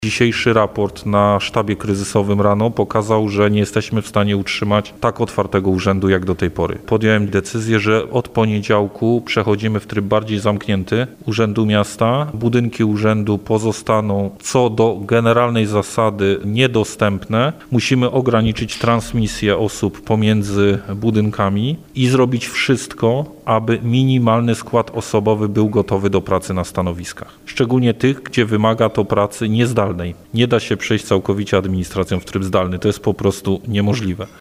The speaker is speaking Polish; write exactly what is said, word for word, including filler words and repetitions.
Dzisiejszy raport na sztabie kryzysowym rano pokazał, że nie jesteśmy w stanie utrzymać tak otwartego urzędu jak do tej pory. Podjąłem decyzję, że od poniedziałku przechodzimy w tryb bardziej zamknięty Urzędu Miasta. Budynki urzędu pozostaną co do generalnej zasady niedostępne. Musimy ograniczyć transmisję osób pomiędzy budynkami i zrobić wszystko, aby minimalny skład osobowy był gotowy do pracy na stanowiskach. Szczególnie tych, gdzie wymaga to pracy niezdalnej. Nie da się przejść całkowicie administracją w tryb zdalny, to jest po prostu niemożliwe.